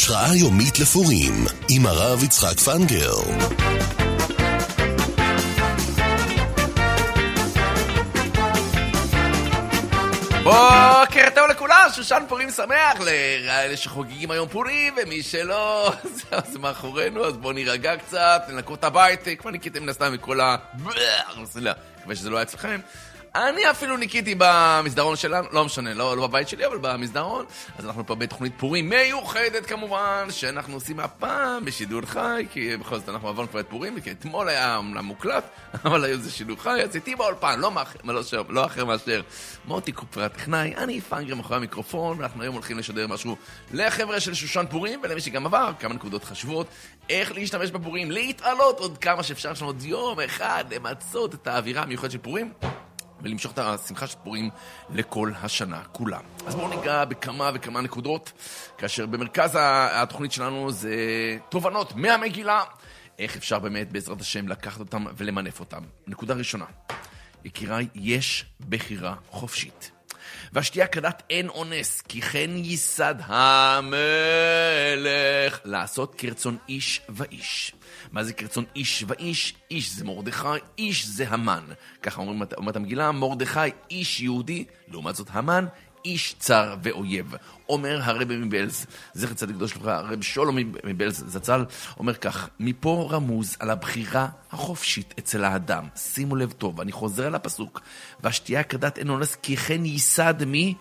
השראה יומית לפורים עם הרב יצחק פנגר. בוקר טוב לכולם, שושן פורים שמח לאלה שחוגגים היום פורים, ומי שלא, זה מאחורינו, אז בואו נירגע קצת, ננקות את הבית, כבר ניקיתם נסתם מכל מקווה שזה לא היה אצלכם. אני אפילו ניקיתי במסדרון שלנו, לא משנה, לא בבית שלי, אבל במסדרון. אז אנחנו פה בתוכנית פורים מיוחדת כמובן, שאנחנו עושים הפעם בשידור חי, כי בכל זאת אנחנו עברנו כבר את פורים, כי אתמול היה אומנם מוקלט, אבל היום זה שידור חי, אז איתי באולפן, לא אחר מאשר מוטי קופר הטכנאי, אני פנגר מאחורי המיקרופון, ואנחנו היום הולכים לשדר משהו לחבר'ה של שושן פורים, ולמי שגם עבר כמה נקודות חשובות, איך להשתמש בפורים, להתעלות עוד כמה שאפשר, יש לנו עוד יום אחד למצות את האווירה המיוחדת של פורים, ולמשוך את השמחה של פורים לכל השנה כולה. אז בואו ניגע בכמה וכמה נקודות, כאשר במרכז התוכנית שלנו זה תובנות מהמגילה, איך אפשר באמת בעזרת השם לקחת אותם ולמנף אותם. נקודה ראשונה, יקיריי, יש בחירה חופשית. והשתייה כדת אין אונס, כי כן ייסד המלך לעשות כרצון איש ואיש. מה זה כרצון איש ואיש? איש זה מרדכי, איש זה המן. ככה אומרת המגילה, מרדכי איש יהודי, לעומת זאת המן, איש צר ואויב. אומר הרב מבלז, זכר צדיק קדוש לברכה, הרב שלום מבלז זצ"ל, אומר כך, מפה רמוז על הבחירה החופשית אצל האדם. שימו לב טוב, אני חוזר על הפסוק, והשתייה כדת אין אונס, כי כן ייסד מי?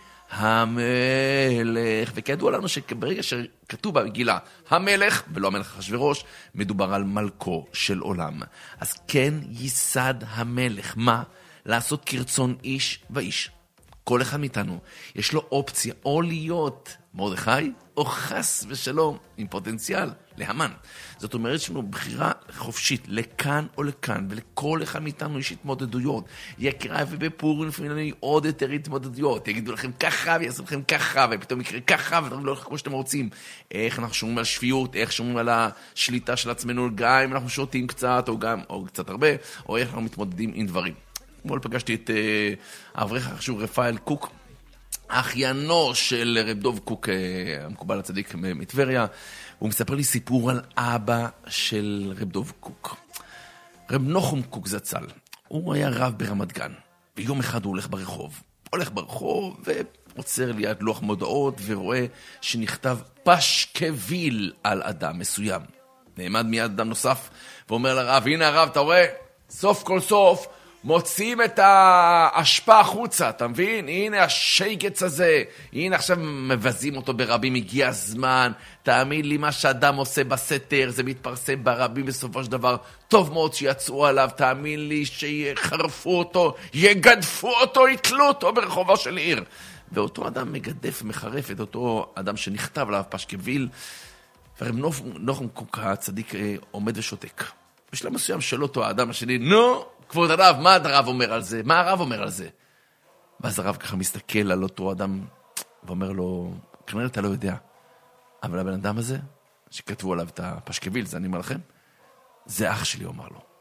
המלך. וכידוע לנו שברגע שכתוב במגילה המלך, ולא המלך אחשוורוש, מדובר על מלכו של עולם. אז כן ייסד המלך. מה? לעשות כרצון איש ואיש. כל אחד מאיתנו יש לו אופציה או להיות מרדכי, או חס ושלום עם פוטנציאל להמן. זאת אומרת שיש לנו בחירה חופשית לכאן או לכאן, ולכל אחד מאיתנו יש התמודדויות. יקירה ובפורים לפעמים עוד יותר התמודדויות. יגידו לכם ככה ויעשו לכם ככה, ופתאום יקרה ככה, ודברים לא כמו שאתם רוצים. איך אנחנו שומעים על שפיות, איך שומעים על השליטה של עצמנו, גם אם אנחנו שותים קצת, או קצת הרבה, או איך אנחנו מתמודדים עם דברים. אתמול פגשתי את האברך החשוב רפאל קוק, אחיינו של רב דוב קוק, המקובל הצדיק מטבריה. הוא מספר לי סיפור על אבא של רב דוב קוק. רב נחום קוק זצ"ל, הוא היה רב ברמת גן, ויום אחד הוא הולך ברחוב ועוצר ליד לוח מודעות ורואה שנכתב פשקוויל על אדם מסוים. נעמד מיד אדם נוסף ואומר לרב, הנה הרב, אתה רואה, סוף כל סוף מוצאים את ההשפעה החוצה, אתה מבין? הנה השייגץ הזה, הנה עכשיו מבזים אותו ברבים, הגיע הזמן, תאמין לי מה שאדם עושה בסתר, זה מתפרסם ברבים בסופו של דבר, טוב מאוד שיצאו עליו, תאמין לי שיחרפו אותו, יגדפו אותו, יתלו אותו ברחובו של עיר. ואותו אדם מגדף, מחרף את אותו אדם שנכתב עליו פשקוויל, ורב נחום קוק הצדיק עומד ושותק. בשלב מסוים של אותו האדם השני, נו, כבוד הרב, מה הרב אומר על זה? מה הרב אומר על זה? ואז הרב ככה מסתכל על אותו אדם ואומר לו, כנראה אתה לא יודע, אבל הבן אדם הזה, שכתבו עליו את הפשקוויל, זה אני אומר לכם, זה אח שלי, אומר לו.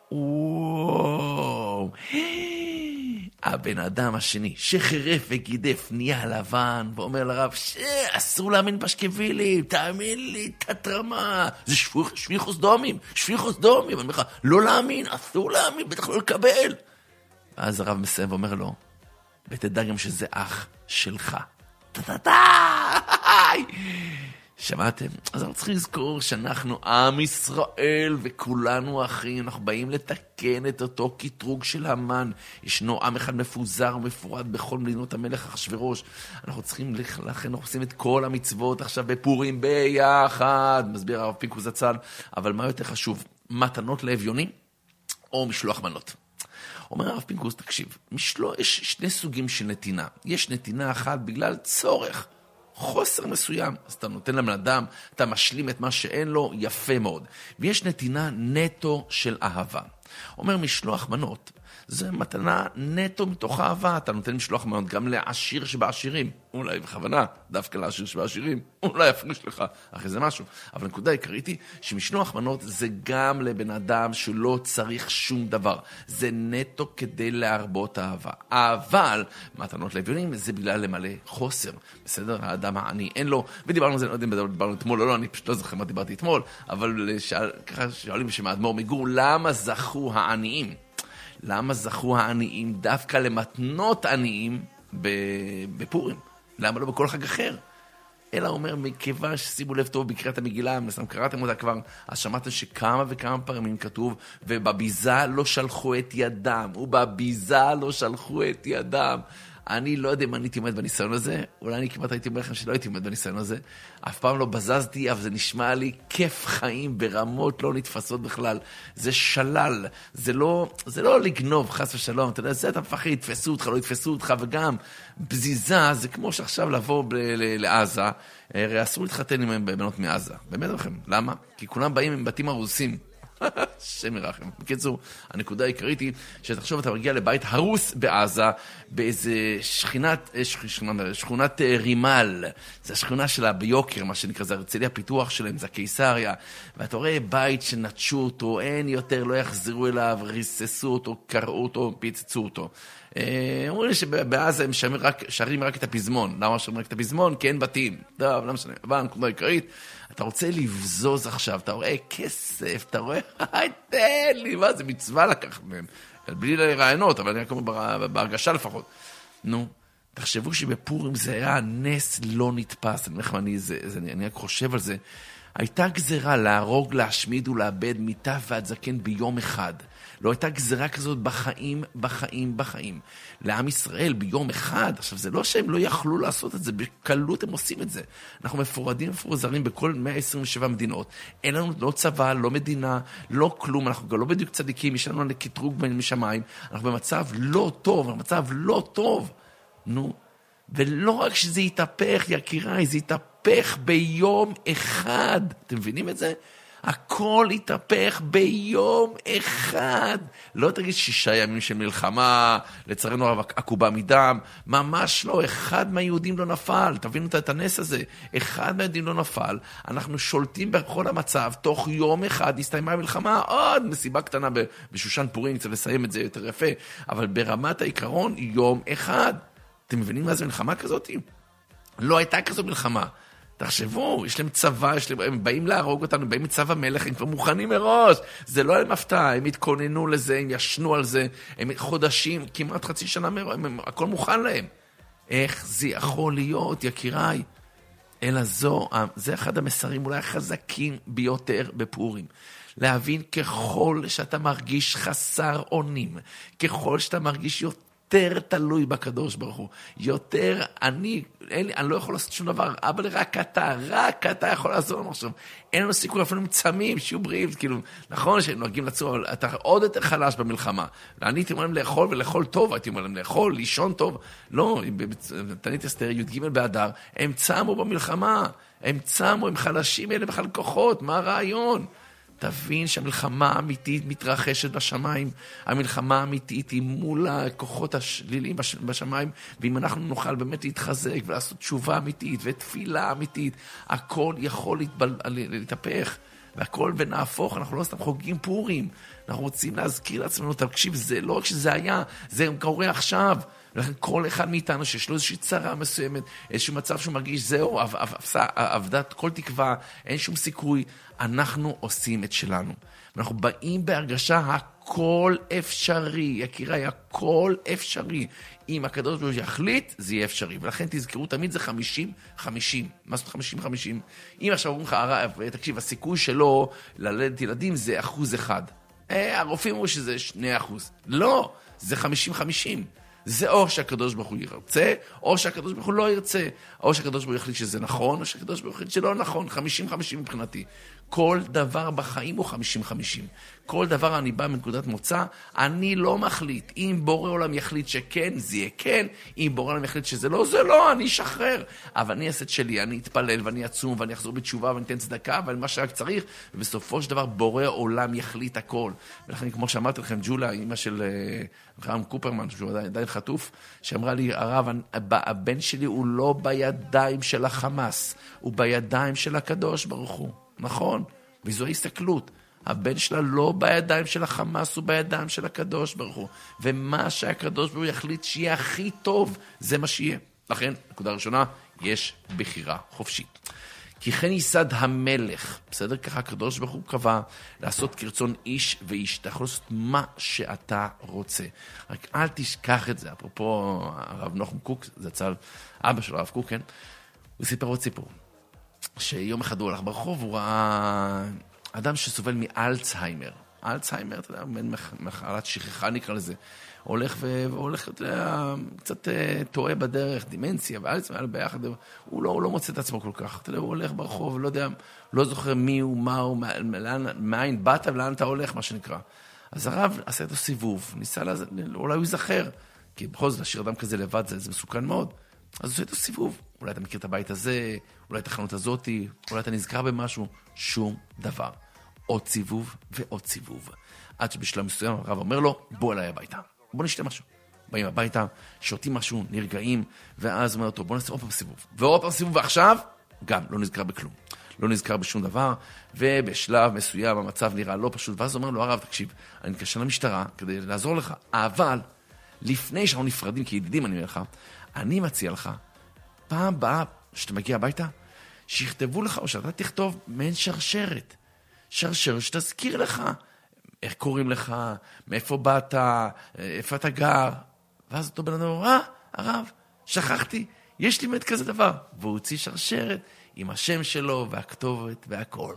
וואו, הבן אדם השני שחרף וגידף נהיה לבן ואומר לרב, אסור להאמין פשקווילים, תאמין לי, תתרמה, זה שפיכוס דומים, אני אומר לך, לא להאמין, אסור להאמין, בטח לא לקבל. ואז הרב מסיים ואומר לו, ותדע גם שזה אח שלך. שמעתם? אז אנחנו צריכים לזכור שאנחנו עם ישראל וכולנו אחים, אנחנו באים לתקן את אותו קטרוג של המן. ישנו עם אחד מפוזר ומפורד בכל מדינות המלך אחשוורוש. אנחנו צריכים, לכן אנחנו עושים את כל המצוות עכשיו בפורים ביחד, מסביר הרב פינקוס זצ"ל. אבל מה יותר חשוב, מתנות לאביונים או משלוח מנות? אומר הרב פינקוס, תקשיב, יש שני סוגים של נתינה. יש נתינה אחת בגלל צורך, חוסר מסוים, אז אתה נותן לבן אדם, אתה משלים את מה שאין לו, יפה מאוד. ויש נתינה נטו של אהבה. אומר משלוח מנות, זה מתנה נטו מתוך אהבה. אתה נותן משלוח מנות גם לעשיר שבעשירים. אולי בכוונה, דווקא לעשיר שבעשירים. אולי יפריש לך אחרי זה משהו. אבל הנקודה העיקרית היא שמשלוח מנות זה גם לבן אדם שלא צריך שום דבר. זה נטו כדי להרבות אהבה. אבל מתנות לאביונים זה בגלל למלא חוסר. בסדר? האדם העני אין לו, ודיברנו על זה, לא יודע אם דיברנו אתמול או לא, אני פשוט לא זוכר מה דיברתי אתמול, אבל ככה שואלים בשם האדמו"ר מגור, למה זכו העניים? למה זכו העניים דווקא למתנות עניים בפורים? למה לא בכל חג אחר? אלא אומר, מכיוון ששימו לב טוב בקריאת המגילה, מסתם קראתם אותה כבר, אז שמעתם שכמה וכמה פעמים כתוב, ובביזה לא שלחו את ידם, ובביזה לא שלחו את ידם. אני לא יודע אם אני הייתי עומד בניסיון הזה, אולי אני כמעט הייתי אומר לכם שלא הייתי עומד בניסיון הזה, אף פעם לא בזזתי, אבל זה נשמע לי כיף חיים ברמות לא נתפסות בכלל, זה שלל, זה לא לגנוב חס ושלום, אתה יודע, זה אתה מפחד, יתפסו אותך, לא יתפסו אותך, וגם בזיזה, זה כמו שעכשיו לבוא לעזה, הרי אסור להתחתן עם בנות מעזה, באמת לכם, למה? כי כולם באים עם בתים הרוסים, שם ירחם. בקיצור, הנקודה העיקרית היא שתחשוב אתה מגיע לבית הרוס בעזה באיזה שכונת רימל, זה השכונה שלה ביוקר, מה שנקרא, זה הרצליה פיתוח שלהם, זה הקיסריה, ואתה רואה בית שנטשו אותו, אין יותר, לא יחזרו אליו, ריססו אותו, קראו אותו, פיצצו אותו. אומרים לי שבעזה הם שרים רק את הפזמון. למה שרים רק את הפזמון? כי אין בתים. טוב, לא משנה. אבל הנקודה העיקרית, אתה רוצה לבזוז עכשיו, אתה רואה כסף, אתה רואה, תן לי, מה זה מצווה לקח מהם. בלי רעיונות, אבל אני כמו בהרגשה לפחות. נו, תחשבו שבפורים זה היה נס לא נתפס. אני רק חושב על זה. הייתה גזרה להרוג, להשמיד ולאבד מיטה ועד זקן ביום אחד. לא הייתה גזרה כזאת בחיים. לעם ישראל ביום אחד. עכשיו, זה לא שהם לא יכלו לעשות את זה, בקלות הם עושים את זה. אנחנו מפורזרים בכל 127 מדינות. אין לנו לא צבא, לא מדינה, לא כלום. אנחנו גם לא בדיוק צדיקים, יש לנו קטרוג משמיים. אנחנו במצב לא טוב. נו, ולא רק שזה יתהפך, יקיריי, זה יתהפך ביום אחד. אתם מבינים את זה? הכל יתהפך ביום אחד. לא תגיד 6 ימים של מלחמה, לצערנו הרב עקובה מדם, ממש לא, אחד מהיהודים לא נפל, תבינו את הנס הזה, אחד מהיהודים לא נפל, אנחנו שולטים בכל המצב, תוך יום אחד הסתיימה המלחמה, עוד מסיבה קטנה בשושן פורים, צריך לסיים את זה יותר יפה, אבל ברמת העיקרון, יום אחד. אתם מבינים מה זה מלחמה כזאת? לא הייתה כזאת מלחמה. תחשבו, יש להם צבא, הם באים להרוג אותנו, באים מצו המלך, הם כבר מוכנים מראש. זה לא היה מפתיע, הם התכוננו לזה, הם ישנו על זה, הם חודשים, כמעט חצי שנה מראש, הכל מוכן להם. איך זה יכול להיות, יקיריי? אלא זה אחד המסרים אולי החזקים ביותר בפורים. להבין ככל שאתה מרגיש חסר אונים, ככל שאתה מרגיש יותר תלוי בקדוש ברוך הוא, יותר אני לא יכול לעשות שום דבר, אבל רק אתה יכול לעזור לנו עכשיו, אין לנו סיכוי אפילו מצמים, שיהיו בריאים, כאילו, נכון שהם נוהגים לצור, אתה עוד יותר חלש במלחמה, ואני הייתי אומר להם לאכול ולאכול טוב, הייתי אומר להם לאכול, לישון טוב, לא, תנית אסתר, י"ג באדר, הם צמו במלחמה, הם חלשים, אלה בכלל כוחות, מה הרעיון? תבין שהמלחמה האמיתית מתרחשת בשמיים, המלחמה האמיתית היא מול הכוחות השליליים בשמיים, ואם אנחנו נוכל באמת להתחזק ולעשות תשובה אמיתית ותפילה אמיתית, הכל יכול להתהפך, והכל ונהפוך, אנחנו לא סתם חוגגים פורים, אנחנו רוצים להזכיר לעצמנו, תקשיב, זה לא רק שזה היה, זה גם קורה עכשיו, ולכן כל אחד מאיתנו שיש לו איזושהי צרה מסוימת, איזשהו מצב שהוא מרגיש, זהו, עבדת כל תקווה, אין שום סיכוי, אנחנו עושים את שלנו. אנחנו באים בהרגשה הכל אפשרי, יקיריי, הכל אפשרי. אם הקדוש ברוך הוא יחליט, זה יהיה אפשרי. ולכן תזכרו, תמיד זה 50-50. מה זאת 50-50? אם עכשיו אומרים לך, תקשיב, הסיכוי שלו ללדת ילדים זה 1%. הרופאים אומרים שזה 2%. לא, זה 50-50. זה או שהקדוש ברוך הוא ירצה, או שהקדוש ברוך הוא לא ירצה, או שהקדוש ברוך הוא יחליט שזה נכון, או שהקדוש ברוך הוא יחליט שלא נכון, 50-50 מבחינתי. כל דבר בחיים הוא 50-50. כל דבר אני בא מנקודת מוצא, אני לא מחליט. אם בורא עולם יחליט שכן, זה יהיה כן. אם בורא עולם יחליט שזה לא, זה לא, אני אשחרר. אבל אני אעשה את שלי, אני אתפלל ואני אצום ואני אחזור בתשובה ואני אתן צדקה, אבל מה שרק צריך, ובסופו של דבר בורא עולם יחליט הכל. ולכן, כמו שאמרתי לכם, ג'ולה, אמא של רם קופרמן, שהוא עדיין חטוף, שאמרה לי, הרב, הבן שלי הוא לא בידיים של החמאס, הוא בידיים של הקדוש ברוך הוא. נכון? וזו ההסתכלות. הבן שלה לא בידיים של החמאס, הוא בידיים של הקדוש ברוך הוא. ומה שהקדוש ברוך הוא יחליט שיהיה הכי טוב, זה מה שיהיה. לכן, נקודה ראשונה, יש בחירה חופשית. כי כן ייסד המלך, בסדר? ככה הקדוש ברוך הוא קבע לעשות כרצון איש ואיש. אתה יכול לעשות מה שאתה רוצה. רק אל תשכח את זה. אפרופו הרב נחום קוק, זה צל אבא של הרב קוק, כן? הוא סיפר עוד סיפור. שיום אחד הוא הלך ברחוב, הוא ראה אדם שסובל מאלצהיימר. אלצהיימר, אתה יודע, מחלת שכחה נקרא לזה. הולך והולך, אתה יודע, קצת טועה בדרך, דימנציה, ואלצהיימר ביחד, הוא לא מוצא את עצמו כל כך. אתה יודע, הוא הולך ברחוב, לא יודע, לא זוכר מי הוא, מה הוא, מאין באת ולאן אתה הולך, מה שנקרא. אז הרב עשה את הסיבוב, ניסה אולי הוא יזכר, כי בכל זאת, להשאיר אדם כזה לבד, זה מסוכן מאוד. אז הוא עושה את הסיבוב. אולי אתה מכיר את הבית הזה, אולי את החנות הזאת, אולי אתה נזכר במשהו, שום דבר. עוד סיבוב ועוד סיבוב. עד שבשלב מסוים הרב אומר לו, בוא אליי הביתה, בוא נשתה משהו. באים הביתה, שותים משהו, נרגעים, ואז אומר אותו, בוא נעשה עוד פעם סיבוב. ועוד פעם סיבוב, ועכשיו, גם לא נזכר בכלום. לא נזכר בשום דבר, ובשלב מסוים המצב נראה לא פשוט, ואז אומר לו, הרב, תקשיב, אני מתקשר למשטרה כדי לעזור לך, אבל לפני שאנחנו נפרדים כידידים, אני אומר לך, אני מציע לך, פעם הבאה שאתה מגיע הביתה, שיכתבו לך, או שאתה תכתוב מעין שרשרת. שרשרת שתזכיר לך, איך קוראים לך, מאיפה באת, איפה אתה גר. ואז אותו בן אדם אומר, הרב, שכחתי, יש לי מת כזה דבר. והוא הוציא שרשרת עם השם שלו והכתובת והכל.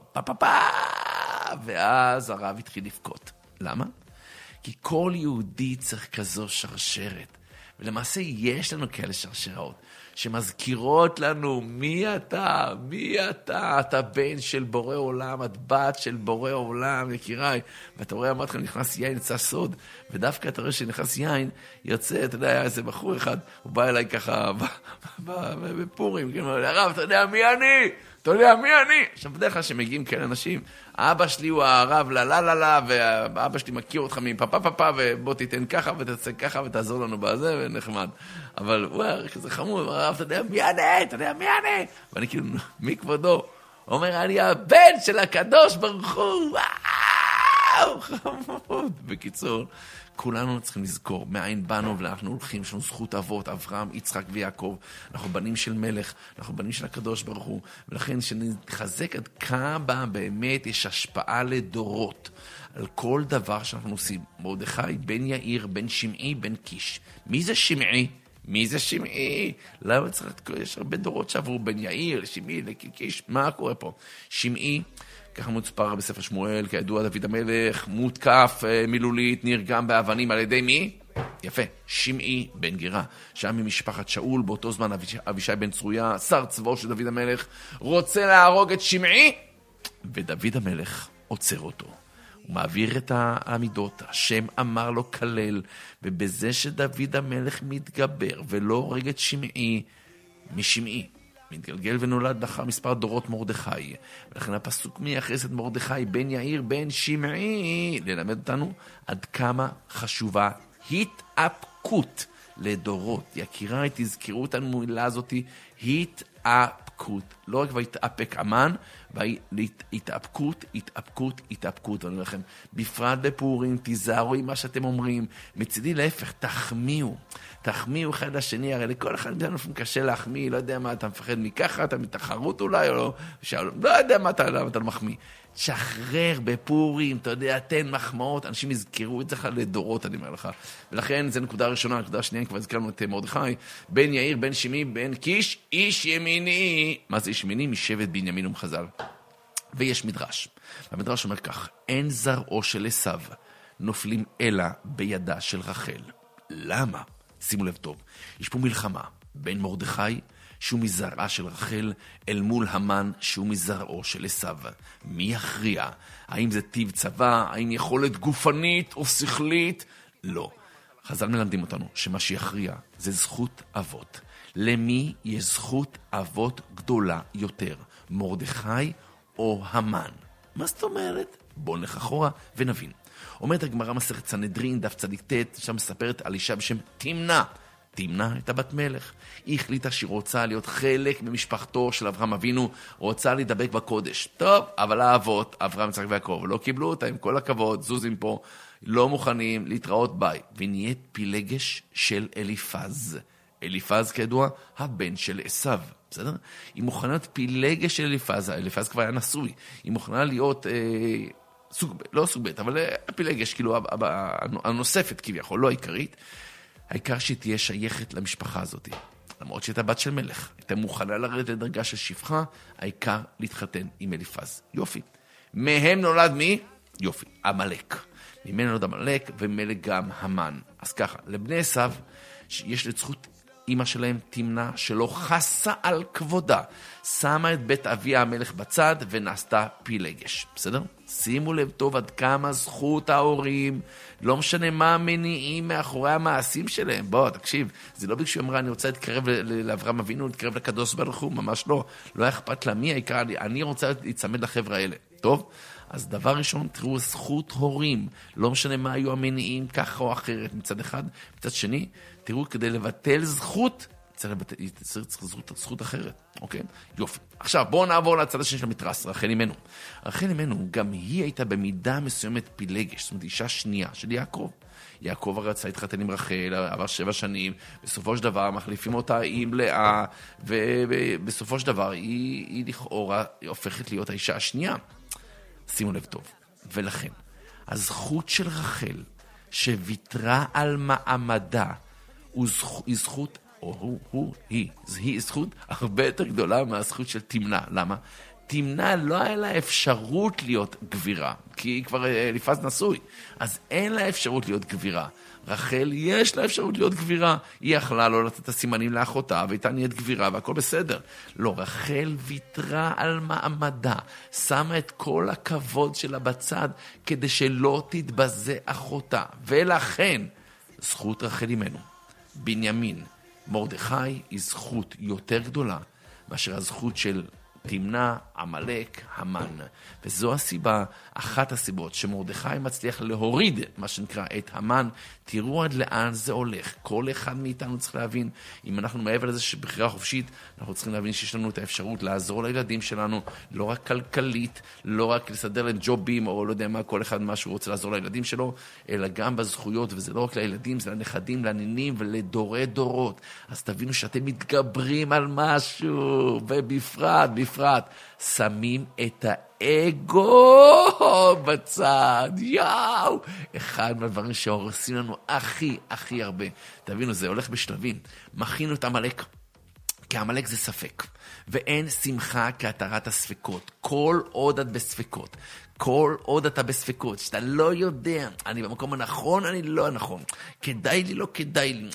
ואז הרב התחיל לבכות. למה? כי כל יהודי צריך כזו שרשרת. ולמעשה יש לנו כאלה שרשרות, שמזכירות לנו מי אתה, אתה בן של בורא עולם, את בת של בורא עולם, יקיריי, ואתה רואה, אמרת לכם, נכנס יין, יצא סוד, ודווקא אתה רואה שנכנס יין, יוצא, אתה יודע, היה איזה בחור אחד, הוא בא אליי ככה, בפורים, הרב, אתה יודע מי אני? אתה יודע מי אני? עכשיו בדרך כלל שמגיעים כאלה אנשים, האבא שלי הוא הרב לה, והאבא שלי מכיר אותך מפפה, ובוא תיתן ככה ותעשה ככה ותעזור לנו בזה, ונחמד. אבל וואו, כזה חמוד, הרב, אתה יודע מי אני? ואני כאילו, מי כבודו? הוא אומר, אני הבן של הקדוש ברוך הוא, וואו, חמוד. בקיצור, כולנו צריכים לזכור, מאין באנו ואנחנו הולכים, יש לנו זכות אבות, אברהם, יצחק ויעקב, אנחנו בנים של מלך, אנחנו בנים של הקדוש ברוך הוא, ולכן שנחזק עד כמה באמת יש השפעה לדורות, על כל דבר שאנחנו עושים. מרדכי, בן יאיר, בן שמעי, בן קיש. מי זה שמעי? למה צריך, יש הרבה דורות שעברו, בן יאיר, לשמעי, לקיש, מה קורה פה? שמעי, ככה מוצפר בספר שמואל, כידוע דוד המלך, מותקף מילולית, נרגם באבנים על ידי מי? יפה, שמעי בן גירה, שם ממשפחת שאול, באותו זמן אבישי בן צרויה, שר צבאו של דוד המלך, רוצה להרוג את שמעי, ודוד המלך עוצר אותו. הוא מעביר את העמידות, השם אמר לו כלל, ובזה שדוד המלך מתגבר ולא הורג את שמעי, משמעי. מתגלגל ונולד לאחר מספר דורות מרדכי, ולכן הפסוק מייחס את מרדכי בן יאיר בן שמעי ללמד אותנו עד כמה חשובה התאפקות לדורות. יקיריי, תזכרו את המילה הזאת, התאפקות. לא רק והתאפק אמן, התאפקות. אני אומר לכם, בפרט בפורים, תיזהרו עם מה שאתם אומרים. מצידי להפך, תחמיאו אחד לשני, הרי לכל אחד מאיתנו קשה להחמיא, לא יודע מה, אתה מפחד מככה, אתה מתחרות אולי, או לא יודע מה אתה לא מחמיא. שחרר בפורים, אתה יודע, תן מחמאות, אנשים יזכרו את זה לדורות, אני אומר לך. ולכן, זו נקודה ראשונה, נקודה שנייה, כבר הזכרנו את מרדכי, בן יאיר, בן שמעי, בן קיש, איש ימיני. מה זה איש ימיני? משבט בנימין ומחז"ל. ויש מדרש. המדרש אומר כך, אין זרעו של עשיו נופלים אלא בידה של רחל. למה? שימו לב טוב, יש פה מלחמה בין מרדכי, שהוא מזרעה של רחל, אל מול המן שהוא מזרעו של עשיו. מי יכריע? האם זה טיב צבא? האם יכולת גופנית או שכלית? לא. חז"ל מלמדים אותנו שמה שיכריע זה זכות אבות. למי יש זכות אבות גדולה יותר? מרדכי או המן? מה זאת אומרת? בואו נלך אחורה ונבין. אומרת הגמרא מסכת סנהדרין, דף צדיק ט', שם מספרת על אישה בשם תמנה. תמנה הייתה בת מלך. היא החליטה שהיא רוצה להיות חלק ממשפחתו של אברהם אבינו, רוצה להידבק בקודש. טוב, אבל האבות, אברהם, יצחק ויעקב, לא קיבלו אותה, עם כל הכבוד, זוזים פה, לא מוכנים להתראות ביי. ונהיית פילגש של אליפז. אליפז כידוע, הבן של עשיו. בסדר? היא מוכנה להיות פילגש של אליפז, אליפז כבר היה נשוי. היא מוכנה להיות סוג ב', לא סוג ב', אבל הפילגש, כאילו הנוספת כביכול, לא העיקרית. העיקר שהיא תהיה שייכת למשפחה הזאת. למרות שהייתה בת של מלך. הייתה מוכנה לרדת לדרגה של שפחה, העיקר להתחתן עם אליפז. יופי. מהם נולד מי? יופי, עמלק. ממנו נולד עמלק, ומלך גם המן. אז ככה, לבני עשיו, יש לזכות אמא שלהם תמנה שלא חסה על כבודה. שמה את בית אביה המלך בצד ונעשתה פילגש. בסדר? שימו לב טוב עד כמה זכות ההורים, לא משנה מה המניעים מאחורי המעשים שלהם. בוא, תקשיב, זה לא בגלל שהיא אמרה, אני רוצה להתקרב לאברהם אבינו, להתקרב לקדוש ברוך הוא, ממש לא. לא אכפת לה מי העיקר, אני רוצה להצמד לחבר'ה האלה. טוב? אז דבר ראשון, תראו, זכות הורים. לא משנה מה היו המניעים, ככה או אחרת, מצד אחד. מצד שני, תראו, כדי לבטל זכות, צריך זכות אחרת, אוקיי? יופי. עכשיו, בואו נעבור לצד השני של המתרס, רחל אמנו. רחל אמנו, גם היא הייתה במידה מסוימת פילגש, זאת אומרת, אישה שנייה של יעקב. יעקב רצה להתחתן עם רחל, עבר 7 שנים, בסופו של דבר מחליפים אותה עם לאה, ובסופו של דבר היא לכאורה הופכת להיות האישה השנייה. שימו לב טוב. ולכן, הזכות של רחל, שוויתרה על מעמדה, היא זכות, היא זכות הרבה יותר גדולה מהזכות של תמנה. למה? תמנה לא היה לה אפשרות להיות גבירה, כי היא כבר אליפז נשוי, אז אין לה אפשרות להיות גבירה. רחל יש לה אפשרות להיות גבירה, היא יכלה לא לתת את הסימנים לאחותה, והייתה נהיית גבירה, והכל בסדר. לא, רחל ויתרה על מעמדה, שמה את כל הכבוד שלה בצד, כדי שלא תתבזה אחותה, ולכן, זכות רחל אמנו, בנימין, מרדכי, היא זכות יותר גדולה, מאשר הזכות של תמנה, עמלק, המן. וזו הסיבה, אחת הסיבות, שמרדכי מצליח להוריד, מה שנקרא, את המן. תראו עד לאן זה הולך. כל אחד מאיתנו צריך להבין, אם אנחנו מעבר לזה שבחירה חופשית, אנחנו צריכים להבין שיש לנו את האפשרות לעזור לילדים שלנו, לא רק כלכלית, לא רק לסדר להם ג'ובים, או לא יודע מה, כל אחד מה שהוא רוצה לעזור לילדים שלו, אלא גם בזכויות, וזה לא רק לילדים, זה לנכדים, לנינים ולדורי דורות. אז תבינו שאתם מתגברים על משהו, ובפרט, שמים את האגו בצד. יאו! אחד מהדברים שהורסים לנו הכי הרבה. תבינו, זה הולך בשלבים. מכינו את עמלק. כי עמלק זה ספק. ואין שמחה כהתרת הספקות. כל עוד את בספקות. כל עוד אתה בספקות, שאתה לא יודע, אני במקום הנכון, אני לא הנכון. כדאי לי, לא כדאי לי.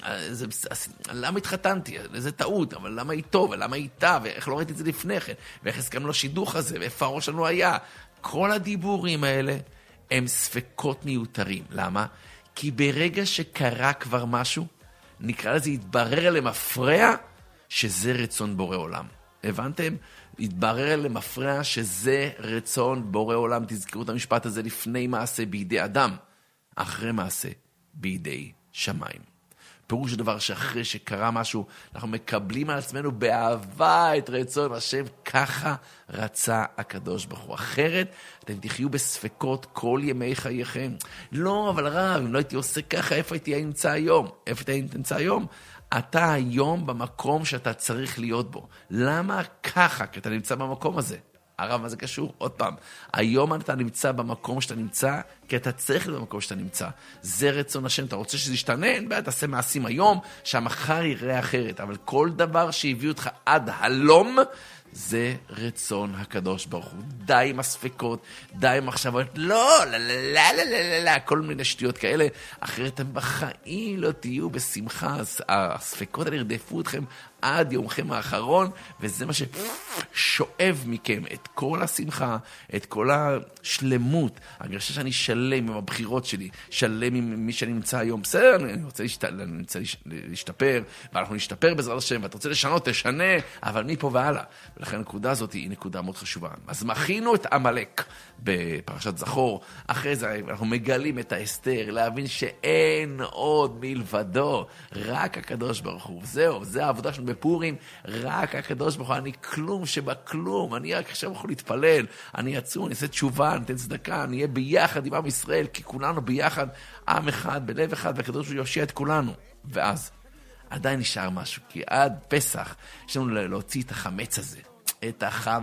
למה התחתנתי? זה טעות, אבל למה איתו, ולמה איתה, ואיך לא ראיתי את זה לפני כן, ואיך הסכמנו לשידוך הזה, ואיפה הראש שלנו היה. כל הדיבורים האלה הם ספקות מיותרים. למה? כי ברגע שקרה כבר משהו, נקרא לזה, התברר למפרע, שזה רצון בורא עולם. הבנתם? התברר למפרע שזה רצון בורא עולם. תזכרו את המשפט הזה, לפני מעשה בידי אדם, אחרי מעשה בידי שמיים. פירוש הדבר שאחרי שקרה משהו, אנחנו מקבלים על עצמנו באהבה את רצון השם, ככה רצה הקדוש ברוך הוא. אחרת אתם תחיו בספקות כל ימי חייכם. לא, אבל רב, אם לא הייתי עושה ככה, איפה הייתי נמצא היום? איפה הייתי נמצא היום? אתה היום במקום שאתה צריך להיות בו. למה ככה? כי אתה נמצא במקום הזה. הרב, מה זה קשור? עוד פעם. היום אתה נמצא במקום שאתה נמצא, כי אתה צריך להיות במקום שאתה נמצא. זה רצון השם. אתה רוצה שזה ישתנה? אין בעיה, תעשה מעשים היום, שהמחר יראה אחרת. אבל כל דבר שהביא אותך עד הלום, זה רצון הקדוש ברוך הוא. די עם הספקות, די עם מחשבות, לא, כל מיני שטויות כאלה, אחרת אתם בחיים לא תהיו בשמחה, הספקות האלה ירדפו אתכם עד יומכם האחרון, וזה מה ששואב מכם את כל השמחה, את כל השלמות, הרגשה שאני שלם עם הבחירות שלי, שלם עם מי שאני נמצא היום. בסדר, אני רוצה להשתפר, ואנחנו נשתפר בעזרת השם, ואתה רוצה לשנות, תשנה, אבל מפה והלאה. ולכן הנקודה הזאת היא נקודה מאוד חשובה. אז מכינו את עמלק בפרשת זכור, אחרי זה אנחנו מגלים את האסתר, להבין שאין עוד מלבדו, רק הקדוש ברוך הוא. זהו, זה העבודה שלנו בפורים, רק הקדוש ברוך הוא, אני כלום שבכלום, אני רק עכשיו יכול להתפלל, אני אצום, אני אעשה תשובה, אני אתן צדקה, אני אהיה ביחד עם עם ישראל, כי כולנו ביחד, עם אחד, בלב אחד, והקדוש ברוך הוא יושיע את כולנו. ואז עדיין נשאר משהו, כי עד פסח יש לנו להוציא את החמץ הזה. את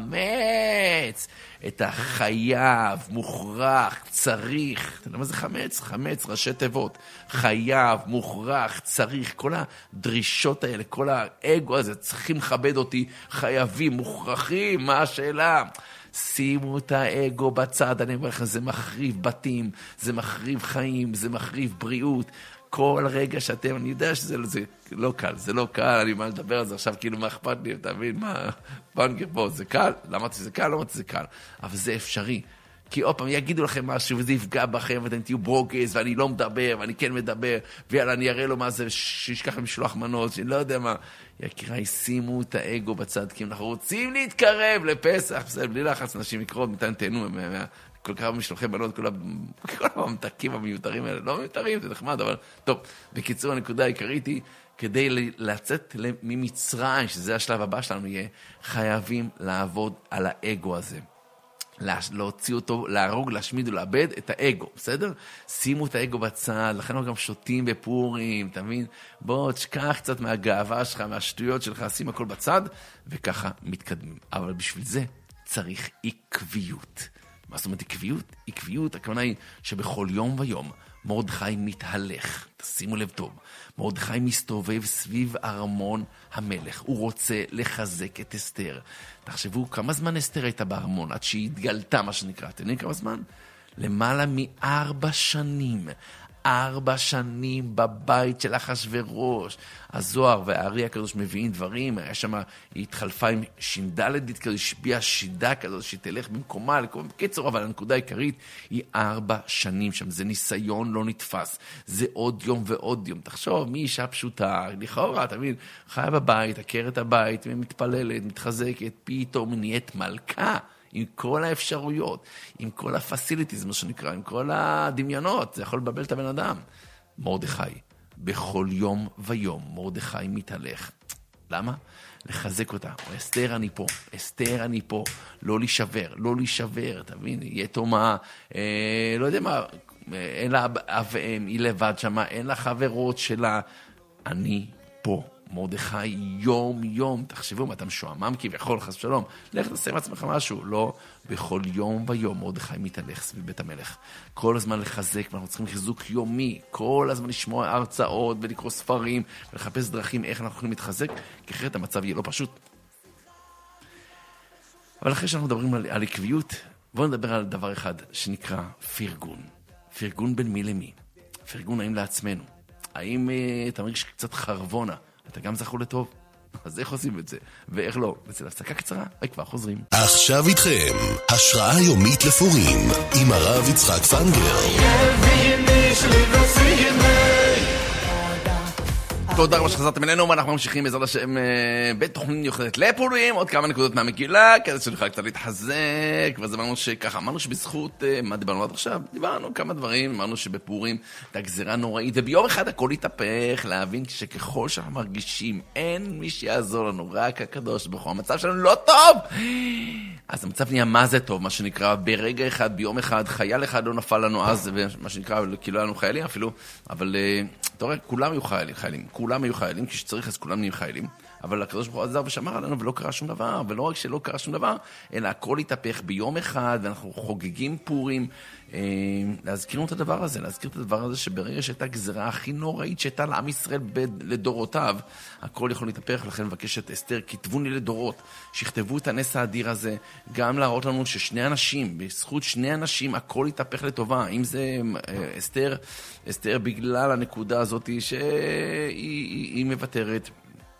החמץ, את החייב, מוכרח, צריך. אתה יודע מה זה חמץ? חמץ, ראשי תיבות. חייב, מוכרח, צריך. כל הדרישות האלה, כל האגו הזה, צריכים לכבד אותי, חייבים, מוכרחים, מה השאלה? שימו את האגו בצד, אני אומר לכם, זה מחריב בתים, זה מחריב חיים, זה מחריב בריאות. כל רגע שאתם, אני יודע שזה לא קל, זה לא קל, אני מה לדבר על זה עכשיו, כאילו מה אכפת לי, אתה מבין, מה, בנגר פה, זה קל, למה זה קל, לא אמרתי זה קל, אבל זה אפשרי, כי עוד פעם, יגידו לכם משהו, וזה יפגע בכם, ואתם תהיו ברוגז, ואני לא מדבר, ואני כן מדבר, ויאללה, אני אראה לו מה זה, שישכח למשלוח מנות, שאני לא יודע מה, יקיריי, שימו את האגו בצד, כי אנחנו רוצים להתקרב לפסח, בסדר, בלי לחץ נשים לקרוא, ניתן תהנו כל כך משלוחי בנות, כל המתקים המיותרים האלה, לא מיותרים, זה נחמד, אבל טוב, בקיצור, הנקודה העיקרית היא, כדי לצאת ממצרים, שזה השלב הבא שלנו יהיה, חייבים לעבוד על האגו הזה. להוציא אותו, להרוג, להשמיד ולאבד את האגו, בסדר? שימו את האגו בצד, לכן אנחנו גם שותים בפורים, אתה מבין? בוא, תשכח קצת מהגאווה שלך, מהשטויות שלך, שים הכל בצד, וככה מתקדמים. אבל בשביל זה צריך עקביות. מה זאת אומרת עקביות? עקביות, הכוונה היא שבכל יום ויום מרדכי מתהלך, תשימו לב טוב, מרדכי מסתובב סביב ארמון המלך, הוא רוצה לחזק את אסתר. תחשבו כמה זמן אסתר הייתה בארמון, עד שהיא התגלתה מה שנקרא, אתם יודעים כמה זמן? למעלה מ4 שנים. 4 שנים בבית של אחשוורוש. הזוהר והארי הקדוש מביאים דברים, היה שם, היא התחלפה עם שינדלת כזו, השביעה שידה כזו, שתלך במקומה, בקיצור, אבל הנקודה העיקרית היא 4 שנים שם, זה ניסיון לא נתפס, זה עוד יום ועוד יום. תחשוב, מי אישה פשוטה, לכאורה, אתה מבין, חיה בבית, עקרת הבית, מתפללת, מתחזקת, פתאום נהיית מלכה, עם כל האפשרויות, עם כל הפסיליטיז, מה שנקרא, עם כל הדמיונות, זה יכול לבלבל את הבן אדם. מרדכי, בכל יום ויום, מרדכי מתהלך. למה? לחזק אותה. אסתר אני פה, אסתר אני פה, לא להישבר, אתה מבין? יתומה, לא יודע מה, אין לה אב ואם, היא לבד שמה, אין לה חברות שלה, אני פה. מרדכי יום יום, תחשבו, אתה משועמם כביכול, חס ושלום, לך תעשה עם עצמך משהו, לא, בכל יום ויום מרדכי מתהלך סביב בית המלך, כל הזמן לחזק, ואנחנו צריכים חיזוק יומי, כל הזמן לשמוע הרצאות ולקרוא ספרים, ולחפש דרכים איך אנחנו יכולים להתחזק, כי אחרת המצב יהיה לא פשוט. אבל אחרי שאנחנו מדברים על עקביות, בואו נדבר על דבר אחד שנקרא פרגון. פרגון בין מי למי? פרגון האם לעצמנו? האם אתה מרגיש קצת חרבונה? אתה גם זכו לטוב? אז איך עושים את זה? ואיך לא? אצל הפסקה קצרה, כבר חוזרים. עכשיו איתכם, השראה יומית לפורים, עם הרב יצחק פנגר. תודה רבה שחזרתם אלינו, ואנחנו ממשיכים בעזרת השם בתוכנית מיוחדת לפורים, עוד כמה נקודות מהמגילה, כדי שנוכל קצת להתחזק, ואז אמרנו שככה, אמרנו שבזכות, מה דיברנו עד עכשיו? דיברנו כמה דברים, אמרנו שבפורים הייתה גזירה נוראית, וביום אחד הכל התהפך, להבין שככל שאנחנו מרגישים, אין מי שיעזור לנו, רק הקדוש ברוך הוא, המצב שלנו לא טוב! אז המצב נהיה מה זה טוב, מה שנקרא, ברגע אחד, ביום אחד, חייל אחד לא נפל לנו אז, מה שנקרא, כאילו היה לנו חיילים אפילו, אבל אתה רואה, כולם היו חיילים, כולם היו חיילים, כשצריך אז כולם נהיים חיילים, אבל הקדוש ברוך הוא עזר ושמר עלינו ולא קרה שום דבר, ולא רק שלא קרה שום דבר, אלא הכל התהפך ביום אחד, ואנחנו חוגגים פורים, להזכיר את הדבר הזה, להזכיר את הדבר הזה שברגע שהייתה גזירה הכי נוראית שהייתה לעם ישראל לדורותיו, הכל יכול להתהפך, לכן מבקש את אסתר, כתבוני לדורות, שיכתבו את הנס האדיר הזה, גם להראות לנו ששני אנשים, בזכות שני אנשים, הכל יתהפך לטובה, אם זה אסתר בגלל הנקודה הזאת שהיא מבטרת,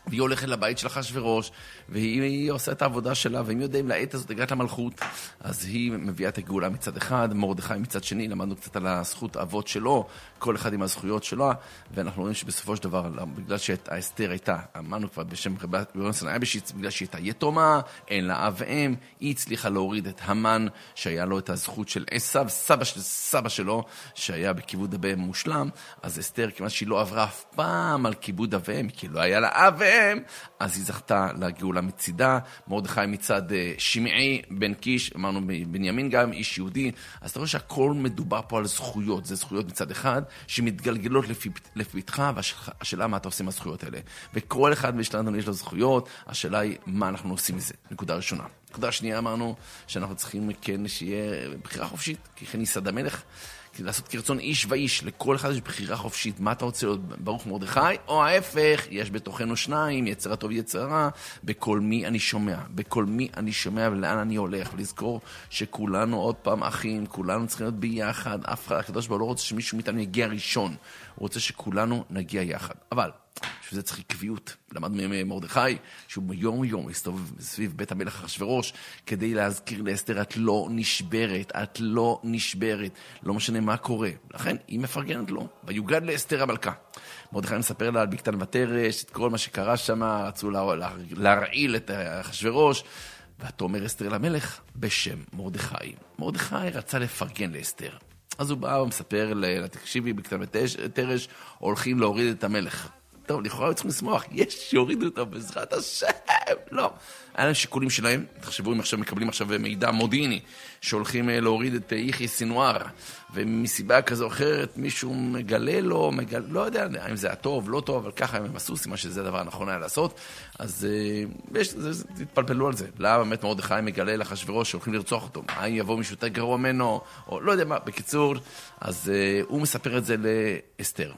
והיא הולכת לבית של אחשוורוש, והיא עושה את העבודה שלה, והם יודעים, לעת הזאת הגעת למלכות, אז היא מביאה את הגאולה מצד אחד, מרדכי מצד שני, למדנו קצת על הזכות האבות שלו, כל אחד עם הזכויות שלו, ואנחנו רואים שבסופו של דבר, בגלל שהאסתר הייתה, אמרנו כבר בשם רבי יונתן אייבשיץ, בגלל שהיא הייתה יתומה, אין לה אב ואם, היא הצליחה להוריד את המן, שהיה לו את הזכות של עשיו, סבא של סבא שלו, שהיה בכיבוד אב ואם מושלם, אז אסתר, כמעט שהיא לא עברה אף פעם על כיבוד אב ואם, כי לא היה לה אב ואם, אז היא זכתה לגאולה מצידה, מרדכי מצד שמעי בן קיש, אמרנו בנימין גם, איש יהודי, אז אתה רואה שהכל מדובר פה על זכויות, זה זכויות מצד אחד, שמתגלגלות לפתחה, והשאלה מה אתה עושה עם הזכויות האלה. וכל אחד משלנו יש לו זכויות, השאלה היא מה אנחנו עושים מזה, נקודה ראשונה. נקודה שנייה אמרנו שאנחנו צריכים כן שיהיה בחירה חופשית, כי כן ייסד המלך, לעשות כרצון איש ואיש, לכל אחד יש בחירה חופשית, מה אתה רוצה להיות ברוך מרדכי, או ההפך, יש בתוכנו שניים, יצר הטוב יצר הרע, בכל מי אני שומע, בכל מי אני שומע ולאן אני הולך, ולזכור שכולנו עוד פעם אחים, כולנו צריכים להיות ביחד, אף אחד, הקדוש ברוך הוא לא רוצה שמישהו מאיתנו יגיע ראשון, הוא רוצה שכולנו נגיע יחד, אבל שזה צריך קביעות, למדנו ממרדכי, שהוא יום יום הסתובב סביב בית המלך אחשוורוש, כדי להזכיר לאסתר, את לא נשברת, את לא נשברת, לא משנה מה קורה. לכן היא מפרגנת לו, ויוגד לאסתר המלכה. מרדכי מספר לה על בקתן ותרש, את כל מה שקרה שם, רצו להרעיל את אחשוורוש, ותאמר אסתר למלך בשם מרדכי. מרדכי רצה לפרגן לאסתר. אז הוא בא ומספר לתקשיבי בקתן ותרש, הולכים להוריד את המלך. טוב, לכאורה צריכים לשמוח, יש שיורידו אותו בעזרת השם, לא. היה להם שיקולים שלהם, תחשבו אם עכשיו מקבלים עכשיו מידע מודיעיני, שהולכים להוריד את יחיא סינואר, ומסיבה כזו או אחרת מישהו מגלה לו, לא יודע אם זה היה טוב, לא טוב, אבל ככה הם עשו, סימן שזה הדבר הנכון היה לעשות, אז תתפלפלו על זה. למה באמת מרדכי מגלה לאחשוורוש שהולכים לרצוח אותו? האם יבוא מישהו יותר גרוע ממנו, או לא יודע מה, בקיצור, אז הוא מספר את זה לאסתר.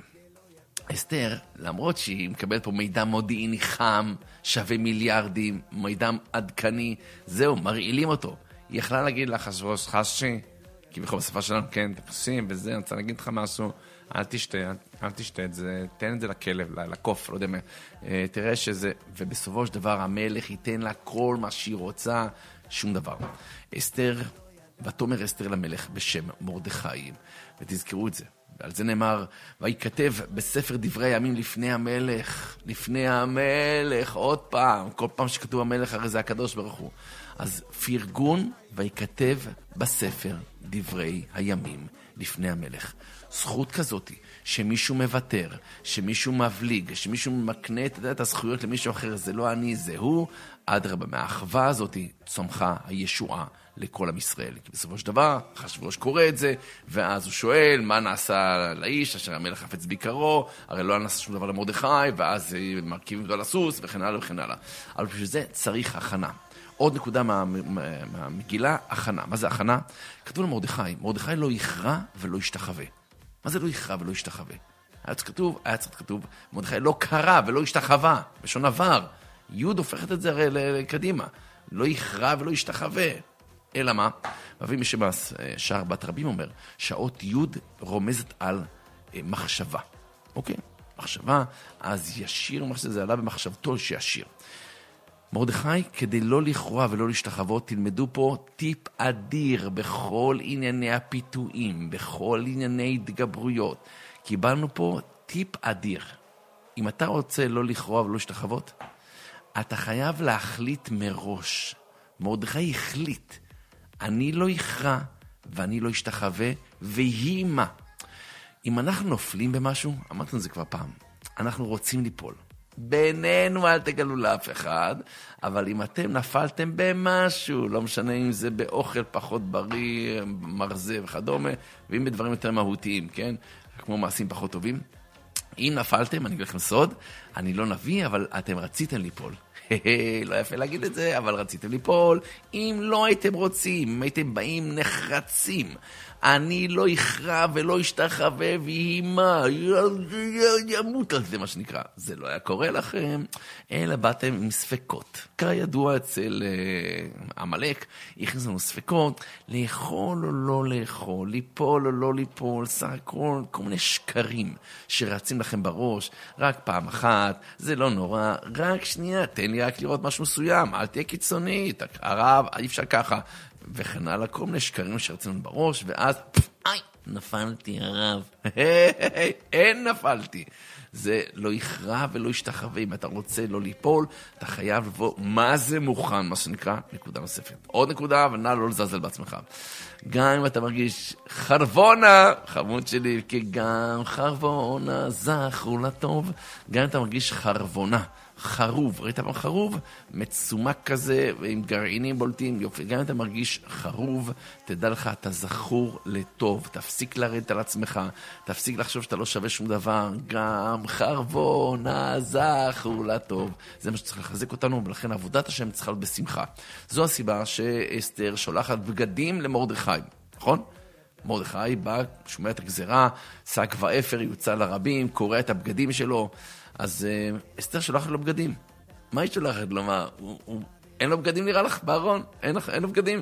אסתר, למרות שהיא מקבלת פה מידע מודיעיני חם, שווה מיליארדים, מידע עדכני, זהו, מרעילים אותו. היא יכלה להגיד לאחשוורוש, חשי, כי בכל השפה שלנו, כן, תקשים וזה, אני רוצה להגיד לך משהו, אל תשתה את זה, תן את זה לכלב, לקוף, לא יודע מה, תראה שזה, ובסופו של דבר המלך ייתן לה כל מה שהיא רוצה, שום דבר. אסתר, ותאמר אסתר למלך בשם מרדכי, ותזכרו את זה. ועל זה נאמר, ויכתב בספר דברי הימים לפני המלך, עוד פעם, כל פעם שכתוב המלך הרי זה הקדוש ברוך הוא. אז פרגון ויכתב בספר דברי הימים לפני המלך. זכות כזאת, שמישהו מוותר, שמישהו מבליג, שמישהו מקנה את הזכויות למישהו אחר, זה לא אני, זה הוא, אדרבה, מהאחווה הזאת צומחה הישועה לכל עם ישראל. כי בסופו של דבר, אחשוורוש קורא את זה, ואז הוא שואל, מה נעשה לאיש, אשר המלך חפץ ביקרו, הרי לא נעשה שום דבר למרדכי, ואז מרכיבים אותו על הסוס, וכן הלאה וכן הלאה. אבל בשביל זה צריך הכנה. עוד נקודה מהמגילה, הכנה. מה זה הכנה? כתוב למרדכי, מרדכי לא יכרע ולא ישתחווה. מה זה לא יכרע ולא ישתחווה? היה צריך כתוב, מרדכי לא קרא ולא ישתחווה, בשון עבר. יוד הופכת את זה הרי לקדימה. לא יכרע ולא ישתחווה. אלא מה? ואבי משמאס, שער בת רבים אומר, שעות יוד רומזת על מחשבה. אוקיי? מחשבה, אז ישיר, מה שזה עלה במחשבתו שישיר. מרדכי, כדי לא לכרוע ולא להשתחוות, תלמדו פה טיפ אדיר בכל ענייני הפיתויים, בכל ענייני התגברויות. קיבלנו פה טיפ אדיר. אם אתה רוצה לא לכרוע ולא להשתחוות, אתה חייב להחליט מראש. מרדכי החליט, אני לא יכרע ואני לא אשתחווה, והיא מה? אם אנחנו נופלים במשהו, אמרנו את זה כבר פעם, אנחנו רוצים ליפול. בינינו אל תגלו לאף אחד, אבל אם אתם נפלתם במשהו, לא משנה אם זה באוכל פחות בריא, מרזה וכדומה, ואם בדברים יותר מהותיים, כן? כמו מעשים פחות טובים. אם נפלתם, אני אגיד לכם סוד, אני לא נביא, אבל אתם רציתם ליפול. לא יפה להגיד את זה, אבל רציתם ליפול. אם לא הייתם רוצים, אם הייתם באים נחרצים, אני לא יכרע ולא ישתחווה ויהימה, ימות על זה מה שנקרא. זה לא היה קורה לכם, אלא באתם עם ספקות. כידוע אצל עמלק, הכניס לנו ספקות, לאכול או לא לאכול, ליפול או לא ליפול, סך הכל, כל מיני שקרים שרצים לכם בראש, רק פעם אחת, זה לא נורא, רק שנייה, תן לי רק לראות משהו מסוים, אל תהיה קיצונית, הרב, אי אפשר ככה. וכן הלאה, כל מיני שקרים שרצינו בראש, ואז, נפלתי הרב. אין נפלתי. זה לא יכרע ולא ישתחווה. אם אתה רוצה לא ליפול, אתה חייב לבוא, מה זה מוכן, מה שנקרא, נקודה נוספת. עוד נקודה, אבל נא לא לזלזל בעצמך. גם אם אתה מרגיש חרבונה, חמוד שלי, כי גם חרבונה זכו לטוב. גם אם אתה מרגיש חרבונה, חרוב, ראית פעם חרוב? מצומק כזה, עם גרעינים בולטים, יופי. גם אם אתה מרגיש חרוב, תדע לך, אתה זכור לטוב. תפסיק לרדת על עצמך, תפסיק לחשוב שאתה לא שווה שום דבר. גם חרבונה זכו לטוב. זה מה שצריך לחזק אותנו, ולכן עבודת השם צריכה להיות בשמחה. זו הסיבה שאסתר שולחת בגדים למרדכי, נכון? מרדכי בא, שומע את הגזרה, שק ואפר, יוצא לרבים, קורא את הבגדים שלו. אז אסתר שולחת לו בגדים. מה היא שולחת לו? מה? אין לו בגדים נראה לך בארון? אין לו בגדים?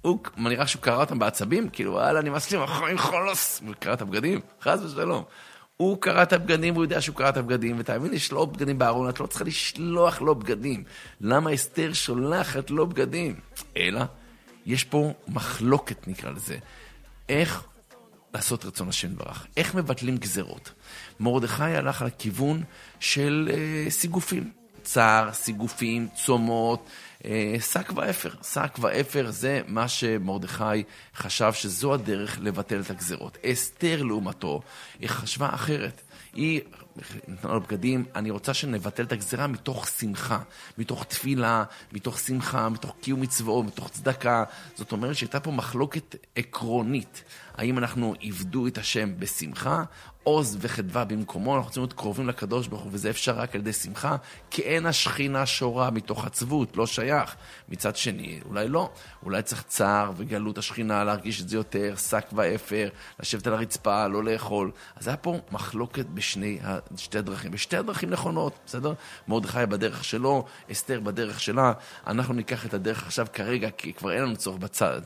מה נראה שהוא קרא אותם בעצבים? כאילו, וואלה, אני מסכים, אחרי חולוס. הוא קרא את הבגדים? חס ושלום. הוא קרא את הבגדים, הוא יודע שהוא קרא את הבגדים, ותאמין, יש לו בגדים בארון, את לא צריכה לשלוח לו בגדים. למה אסתר שולחת לו בגדים? אלא, יש פה מחלוקת, נקרא לזה. איך לעשות רצון השם יתברך? איך מבטלים גזרות? מרדכי הלך על הכיוון של סיגופים. צער, סיגופים, צומות, שק ואפר. שק ואפר זה מה שמרדכי חשב שזו הדרך לבטל את הגזרות. אסתר לעומתו, היא חשבה אחרת. היא נתנה לו בגדים, אני רוצה שנבטל את הגזרה מתוך שמחה, מתוך תפילה, מתוך שמחה, מתוך קיום מצוות, מתוך צדקה. זאת אומרת שהייתה פה מחלוקת עקרונית. האם אנחנו עבדו את השם בשמחה, עוז וחדווה במקומו, אנחנו רוצים להיות קרובים לקדוש ברוך הוא, וזה אפשר רק על ידי שמחה, כי אין השכינה שורה מתוך עצבות, לא שייך. מצד שני, אולי לא, אולי צריך צער וגלות השכינה, להרגיש את זה יותר, שק ואפר, לשבת על הרצפה, לא לאכול. אז היה פה מחלוקת בשתי הדרכים, בשתי הדרכים נכונות, בסדר? מרדכי בדרך שלו, אסתר בדרך שלה, אנחנו ניקח את הדרך עכשיו כרגע, כי כבר אין לנו צורך בצד,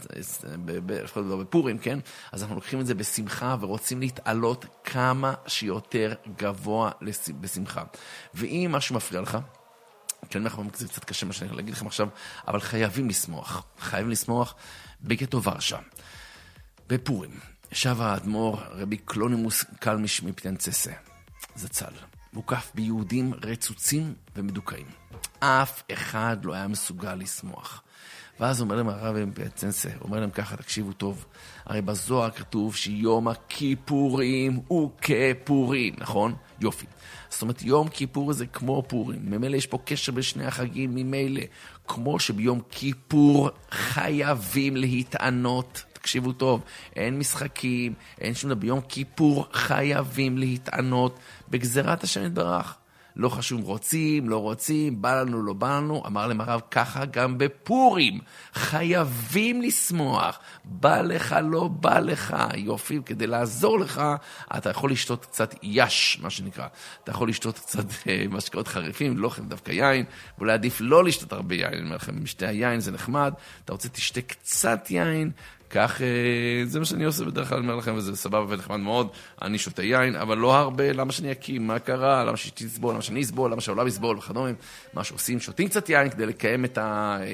בפורים, כן? אז אנחנו לוקחים את זה בשמחה, ורוצים להתעלות כמה שיותר גבוה בשמחה. ואם משהו מפריע לך, כי אני אומר, זה קצת קשה מה שאני להגיד לכם עכשיו, אבל חייבים לשמוח. חייבים לשמוח בגטו ורשה. בפורים, ישב האדמו"ר רבי קלונימוס קלמיש מפטנצסה, זצ"ל, מוקף ביהודים רצוצים ומדוכאים. אף אחד לא היה מסוגל לשמוח. ואז אומר להם הרב מפטנצסה, אומר להם ככה, תקשיבו טוב, הרי בזוהר כתוב שיום הכיפורים הוא כפורים, נכון? יופי. זאת אומרת, יום כיפור זה כמו פורים. ממילא יש פה קשר בשני החגים, ממילא. כמו שביום כיפור חייבים להתענות. תקשיבו טוב, אין משחקים, אין שום דבר. ביום כיפור חייבים להתענות בגזרת השם יתברך. לא חשוב רוצים, לא רוצים, בא לנו, לא בא לנו. אמר להם הרב, ככה גם בפורים. חייבים לשמוח. בא לך, לא בא לך. יופי, כדי לעזור לך, אתה יכול לשתות קצת יש, מה שנקרא. אתה יכול לשתות קצת משקאות חריפים, לא דווקא יין, ואולי עדיף לא לשתות הרבה יין. אני אומר לכם, משתה היין זה נחמד. אתה רוצה תשתה קצת יין, כך, זה מה שאני עושה בדרך כלל, אני אומר לכם, וזה סבבה ונחמד מאוד, אני שותה יין, אבל לא הרבה, למה שאני אקים, מה קרה, למה שאשתי תסבול, למה שאני אסבול, למה שהעולם יסבול וכדומה, מה שעושים, שותים קצת יין כדי לקיים את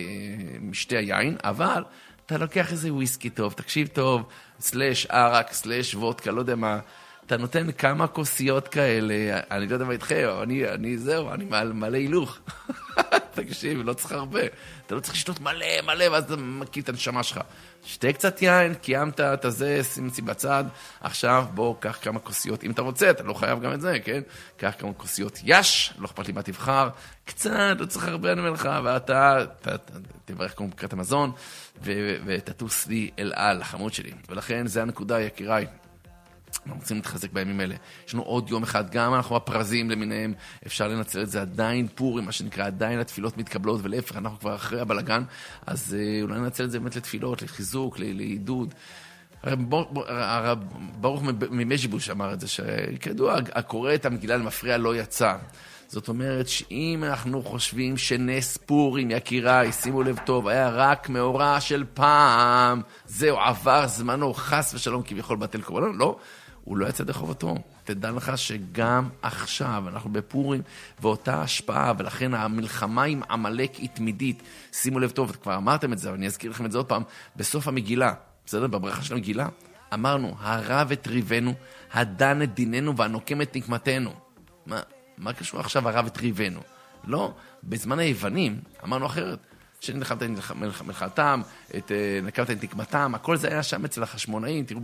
משתה היין, אבל אתה לוקח איזה וויסקי טוב, תקשיב טוב, סלש ערק, סלש וודקה, לא יודע מה, אתה נותן כמה כוסיות כאלה, אני לא יודע מה איתכם, אני מלא הילוך. תקשיב, לא צריך הרבה. אתה לא צריך לשתות מלא, ואז אתה מקים את הנשמה שלך. שתה קצת יין, קיימת את זה, שימצי בצד. עכשיו בוא, קח כמה כוסיות. אם אתה רוצה, אתה לא חייב גם את זה, כן? קח כמה כוסיות יש, לא אכפת לי מה תבחר. קצת, לא צריך הרבה אני אומר לך, ואתה תברך כמו בקרת המזון, ותטוס לי אל על, החמוד שלי. ולכן, זה הנקודה, יקיריי. אנחנו רוצים להתחזק בימים האלה. יש לנו עוד יום אחד, גם אנחנו הפרזים למיניהם, אפשר לנצל את זה עדיין פורים, מה שנקרא, עדיין התפילות מתקבלות, ולהפך, אנחנו כבר אחרי הבלגן, אז אולי ננצל את זה באמת לתפילות, לחיזוק, לעידוד. הרב ברוך ממז'יבוש אמר את זה, שכדוע, הקורא את המגילה למפריע לא יצא. זאת אומרת שאם אנחנו חושבים שנס פורים, יקיריי, שימו לב טוב, היה רק מאורע של פעם, זהו, עבר זמנו, חס ושלום כביכול בטל קורבנו, לא, הוא לא יצא דחובתו. תדע לך שגם עכשיו אנחנו בפורים ואותה השפעה, ולכן המלחמה עם עמלק היא תמידית. שימו לב טוב, כבר אמרתם את זה, אבל אני אזכיר לכם את זה עוד פעם, בסוף המגילה, בסדר? בברכה של המגילה, אמרנו, הרב את ריבנו, הדן את דיננו והנוקם את נקמתנו. מה קשור עכשיו הרב את ריבנו? לא, בזמן היוונים אמרנו אחרת, שנלחמת את מלחמתם, נקמת את נקמתם, הכל זה היה שם אצל החשמונאים, תראו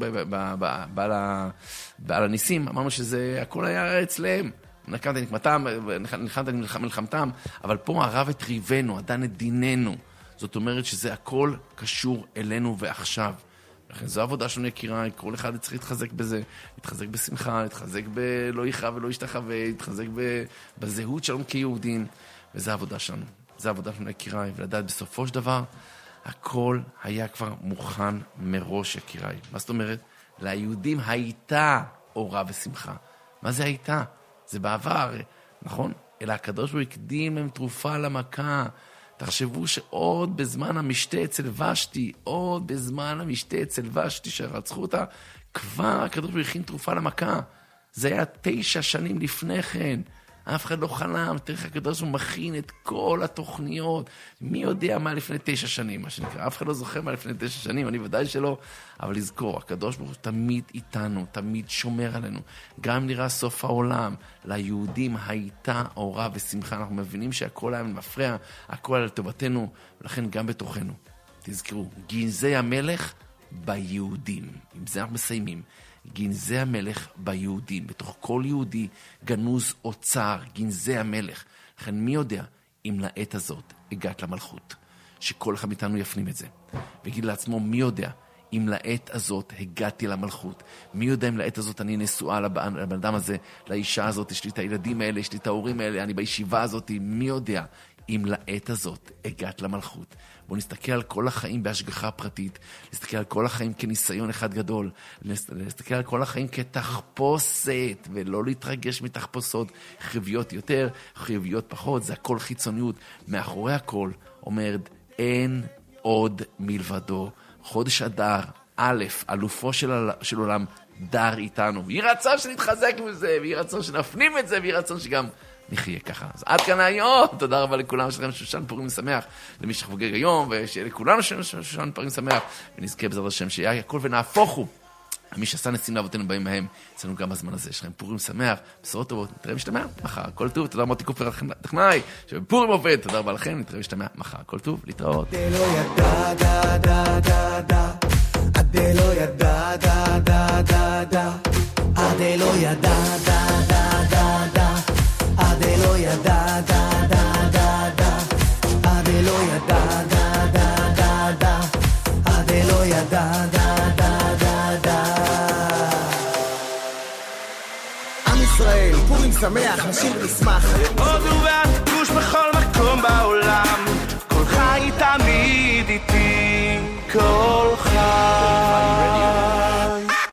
בעל הניסים, אמרנו שזה הכל היה אצלם, נקמת את נקמתם, נלחמת את מלחמתם, אבל פה הרב את ריבנו, הדן את דיננו, זאת אומרת שזה הכל קשור אלינו ועכשיו. לכן זו העבודה שלנו יקירה, כל אחד צריך להתחזק בזה, להתחזק בשמחה, להתחזק בלא יכרע ולא ישתחווה, להתחזק בזהות שלנו כיהודים, וזו העבודה שלנו. זו העבודה שלנו יקירה, ולדעת בסופו של דבר, הכל היה כבר מוכן מראש יקירה. מה זאת אומרת? ליהודים הייתה אורה ושמחה. מה זה הייתה? זה בעבר, נכון? אלא הקדוש הוא הקדים להם תרופה למכה. תחשבו שעוד בזמן המשתה אצל ושתי, עוד בזמן המשתה אצל ושתי שרצחו אותה, כבר הקדוש הוא הכין תרופה למכה. זה היה 9 שנים לפני כן. אף אחד לא חלם, תראה הקדוש הוא מכין את כל התוכניות. מי יודע מה לפני 9 שנים, מה שנקרא. אף אחד לא זוכר מה לפני 9 שנים, אני ודאי שלא. אבל לזכור, הקדוש ברוך הוא תמיד איתנו, תמיד שומר עלינו. גם נראה סוף העולם, ליהודים הייתה אורה ושמחה. אנחנו מבינים שהכל היה מפריע, הכל היה לטובתנו, ולכן גם בתוכנו. תזכרו, גנזי המלך ביהודים. עם זה אנחנו מסיימים. גנזי המלך ביהודים, בתוך כל יהודי גנוז אוצר, גנזי המלך. לכן מי יודע אם לעת הזאת הגעת למלכות, שכל אחד מאיתנו יפנים את זה. ויגיד לעצמו, מי יודע אם לעת הזאת הגעתי למלכות, מי יודע אם לעת הזאת אני נשואה לבן אדם הזה, לאישה הזאת, יש לי את הילדים האלה, יש לי את ההורים האלה, אני בישיבה הזאת, מי יודע אם לעת הזאת הגעת למלכות. בואו נסתכל על כל החיים בהשגחה פרטית, נסתכל על כל החיים כניסיון אחד גדול, נסתכל על כל החיים כתחפושת, ולא להתרגש מתחפושות, חיוביות יותר, חיוביות פחות, זה הכל חיצוניות. מאחורי הכל אומרת, אין עוד מלבדו. חודש אדר, א', אלופו של עולם, דר איתנו. ויהי רצון שנתחזק מזה, ויהי רצון שנפנים את זה, ויהי רצון שגם נחיה ככה. אז עד כאן היום, תודה רבה לכולם, שלכם שושן פורים שמח, למי שחוגג היום, ושיהיה לכולנו שושן פורים שמח, ונזכה בעזרת השם שיהיה הכל ונהפוכו. מי שעשה ניסים לאבותינו באים מהם, אצלנו גם בזמן הזה, שלכם פורים שמח, בשורות טובות, נתראה משתמע מחר, כל טוב, תודה מוטי קופר טכנאי, שבפורים עובד, תודה רבה לכם, נתראה משתמע מחר, כל טוב, להתראות. Adeloya da da da da da Adeloya da da da da da Adeloya da da da da da עם ישראל, פורים שמח, נשים תשמח